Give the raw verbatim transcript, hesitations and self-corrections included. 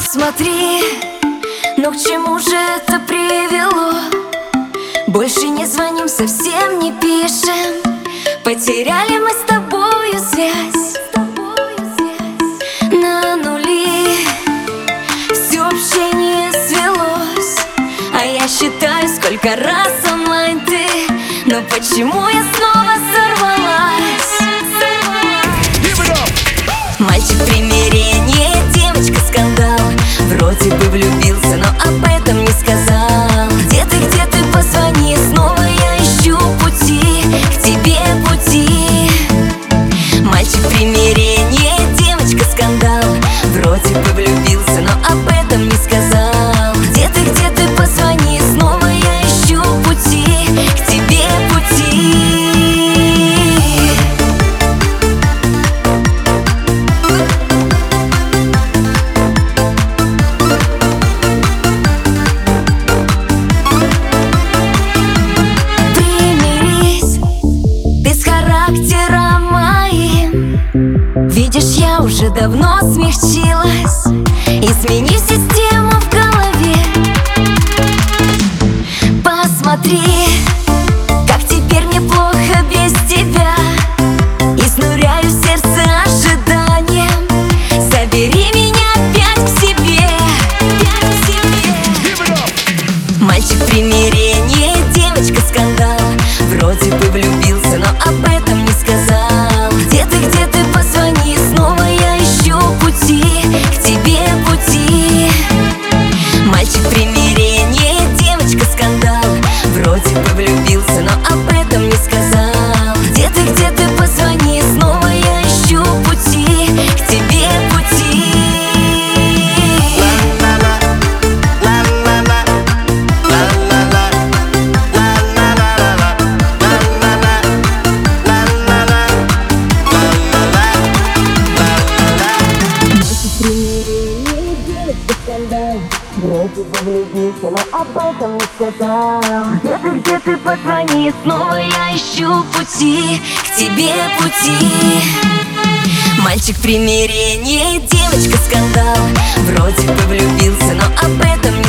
Посмотри, но к чему же это привело? Больше не звоним, совсем не пишем. Потеряли мы с тобою связь на нули. Все общение свелось, а я считаю, сколько раз онлайн ты. Но почему я снова сорвалась? Мальчик примирение, девочка скандал. Вроде бы влюбился, но об этом не сказал. Где ты, где ты, позвони, снова я ищу пути к тебе, пути. Мальчик примирение, девочка скандал. Вроде бы влюбился, но об этом не сказал. Где ты, где ты, позвони, снова я ищу пути к тебе, пути. Видишь, я уже давно смягчилась. Измени систему в голове. Посмотри, как теперь мне плохо без тебя. Изнуряю сердце ожиданием. Забери меня опять к себе, опять к себе. Мальчик примирение, девочка скандал. Вроде бы влюбился, но об этом не сказал. Где ты, где ты, позвони, снова я ищу пути к тебе, пути. Мальчик примирение, девочка скандал. Вроде бы влюбился, но об этом не сказал. Где ты, где ты, позвони, снова я ищу пути к тебе, пути. Вроде бы влюбился, но об этом не сказал. Где ты, где ты, позвони, снова я ищу пути к тебе, пути. Мальчик примирение, девочка скандал. Вроде бы влюбился, но об этом не